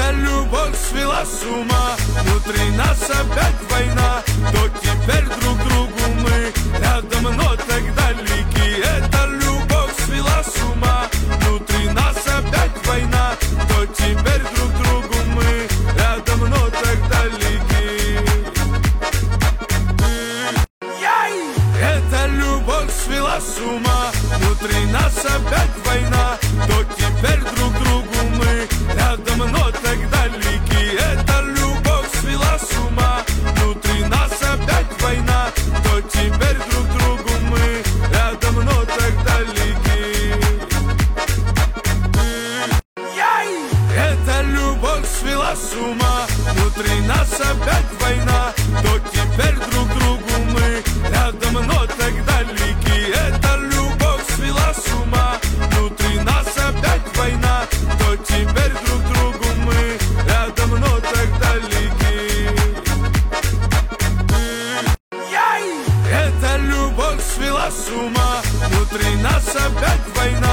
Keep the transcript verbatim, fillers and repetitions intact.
Эта любовь свела с ума, внутри нас опять война. То теперь друг другу мы рядом, но так далеки. Эта любовь свела с ума, внутри нас опять война. То теперь друг другу мы рядом, но так далеки. Эта любовь свела с ума, внутри нас опять война. То теперь друг другу мы рядом, но так далеки. Эта любовь свела с ума, внутри нас опять война. То теперь друг другу мы рядом, но так далеки. Эта любовь свела с ума, внутри нас опять война. То теперь друг другу мы рядом, но так далеки. Эта любовь свела с ума, внутри нас опять война. То теперь друг другу мы рядом, но так далеки. Эта любовь свела с ума, внутри нас опять война.